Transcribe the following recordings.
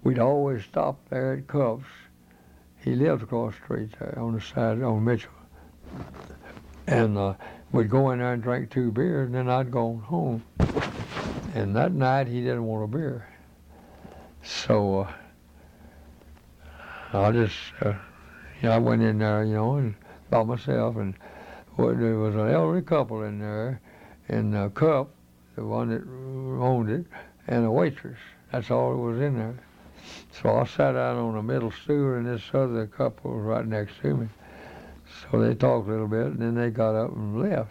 we'd always stop there at Cuffs. He lived across the street there on the side, on Mitchell. And we'd go in there and drink 2 beers, and then I'd go home. And that night, he didn't want a beer. So I just, I went in there, and by myself, and there was an elderly couple in there, and Cup, the one that owned it, and a waitress. That's all that was in there. So I sat down on a middle stool, and this other couple was right next to me. So they talked a little bit, and then they got up and left.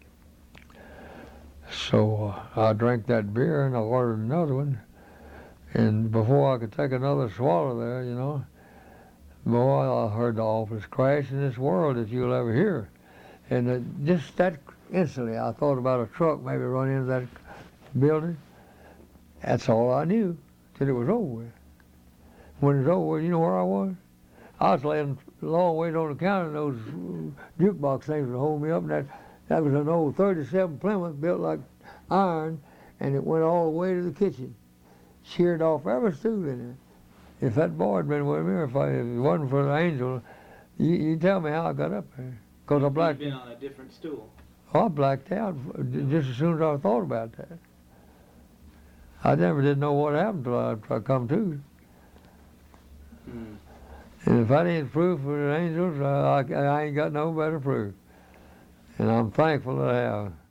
So I drank that beer, and I ordered another one. And before I could take another swallow there, boy, I heard the awfulest crash in this world that you'll ever hear. And just that instantly, I thought about a truck maybe run into that building. That's all I knew till it was over with. When it was over with, you know where I was? I was laying a long ways on the counter, and those jukebox things would hold me up. And that was an old 37 Plymouth built like iron, and it went all the way to the kitchen. Sheared off every stool in there. If that boy had been with me, or if it wasn't for the angel, you tell me how I got up there. Because I blacked. You'd been on a different stool. I blacked out just as soon as I thought about that. I never did know what happened till I come to. And if that ain't proof for the angels, I ain't got no better proof. And I'm thankful that I have.